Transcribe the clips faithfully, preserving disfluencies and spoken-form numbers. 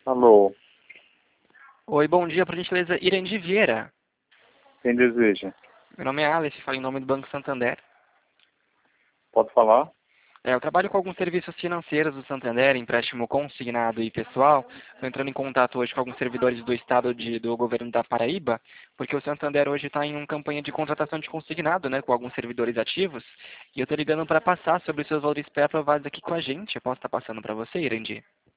Alô, Oi, bom dia, por gentileza, Irandi Vieira. quem deseja? Meu nome é Alice, falo em nome do Banco Santander. Pode falar? É, eu trabalho com alguns serviços financeiros do Santander, empréstimo consignado e pessoal. Estou entrando em contato hoje com alguns servidores do estado de- do governo da Paraíba, porque o Santander hoje está em uma campanha de contratação de consignado, né, com alguns servidores ativos. E eu estou ligando para passar sobre os seus valores pré-aprovados aqui com a gente. Eu posso estar passando para você, Irandi?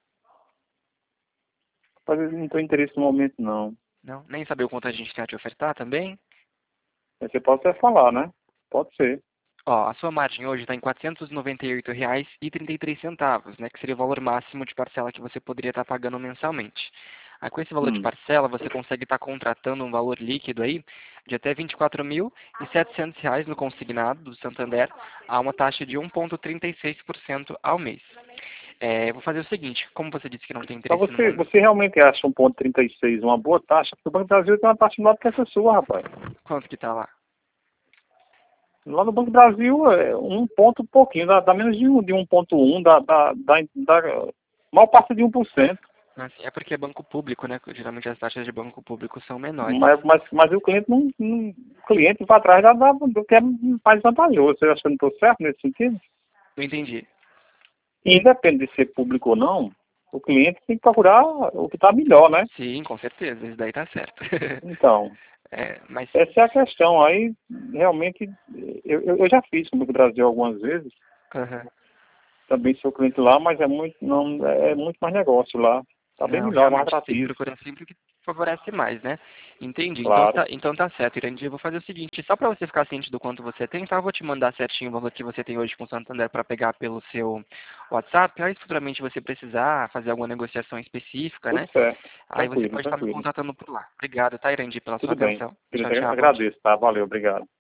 Mas eu não estou interesse no momento, não. Não? Nem saber o quanto a gente tem a te ofertar também? Você pode até falar, né? Pode ser. Ó, a sua margem hoje está em quatrocentos e noventa e oito reais e trinta e três centavos, né, que seria o valor máximo de parcela que você poderia estar pagando mensalmente. Aí, com esse valor de Hum. parcela, você consegue estar contratando um valor líquido aí de até vinte e quatro mil e setecentos reais no consignado do Santander, a uma taxa de um vírgula trinta e seis por cento ao mês. É, vou fazer o seguinte, como você disse que não tem Mas interesse no você, momento, você realmente acha um ponto trinta e seis uma boa taxa? Porque o Banco do Brasil tem uma taxa melhor que essa sua, rapaz. quanto que está lá? Lá no Banco do Brasil, é um ponto pouquinho, dá, dá menos de um, de um ponto um, dá, dá, dá, dá mal passa de um por cento. Assim, é porque é banco público, né? Geralmente as taxas de banco público são menores. Mas, mas, mas o cliente não, não o cliente vai atrás da, da, do que é mais vantajoso. Você acha que eu não estou certo nesse sentido? Não entendi. E independe de ser público ou não, o cliente tem que procurar o que está melhor, né? Sim, com certeza, isso daí tá certo. Então, É, mas essa é a questão. Aí, realmente, eu, eu eu já fiz no Brasil algumas vezes, aham. também sou cliente lá, mas é muito, não, é muito mais negócio lá. Está bem Não, melhor, mais realmente, tem que atrativo, procurar sempre o que favorece mais, né? Entendi. Então claro. tá, então tá certo, Irandi. Eu vou fazer o seguinte, só para você ficar ciente do quanto você tem, tá? Eu vou te mandar certinho o valor que você tem hoje com o Santander para pegar pelo seu WhatsApp. Aí, se futuramente você precisar fazer alguma negociação específica, Tudo né? certo. Aí você Tranquilo, pode estar me tranquilo. contatando por lá. Obrigado, tá, Irandi, pela sua Tudo bem. atenção. Eu Tchau, te tchau. Bom dia. agradeço, tá? Valeu, obrigado.